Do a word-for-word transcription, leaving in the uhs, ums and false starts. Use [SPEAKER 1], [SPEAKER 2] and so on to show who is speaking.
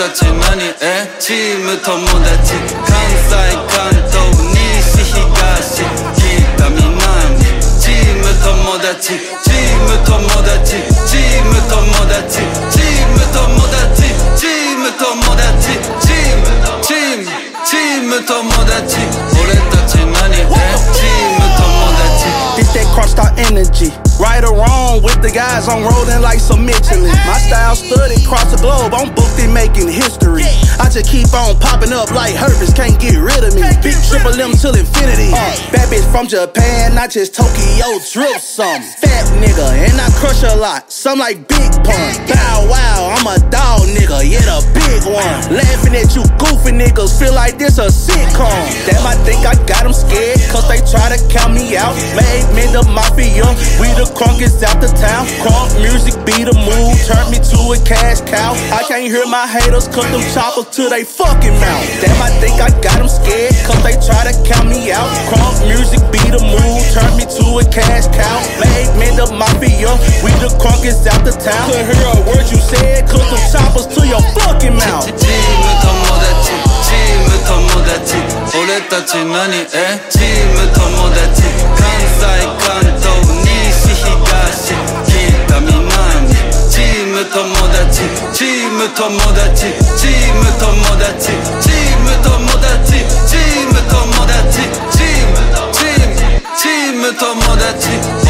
[SPEAKER 1] ち何えチーム友達関西関東西東北南チーム友達チーム友達チーム友達チーム友達チーム友達チームチームチーム友達俺たち何えチーム友達
[SPEAKER 2] This that cross-star energy. Right or wrong with the guys, I'm rolling like some Michelin. My style studied across the globe, I'm booked in making history. I just keep on popping up like herpes, can't get rid of me. Big triple M till infinity. Uh, bad bitch from Japan, not just Tokyo, drip some. Fat nigga, and I crush a lot, some like Big Pun. Bow wow, I'm a dog nigga, yeah the big one. Laughing at you goofy niggas, feel like this a sitcom. Damn, I think I got them scared, cause they try to count me out. Made me the mafia, we the crunk is out the town. Crunk music be the mood, turn me to a cash cow. I can't hear my haters cut them choppers to they fucking mouth. Damn, I think I got them scared, cause they try to count me out. Crunk music be the mood, turn me to a cash cow. Made me the mafia, we the crunk is out the town. Couldn't hear a word you said, cut them choppers to your fucking mouth.
[SPEAKER 1] チーム友達チーム友達俺たち何えチーム友達関西関東西東北南チーム友達チーム友達チーム友達チーム友達チーム友達チームチームチーム友達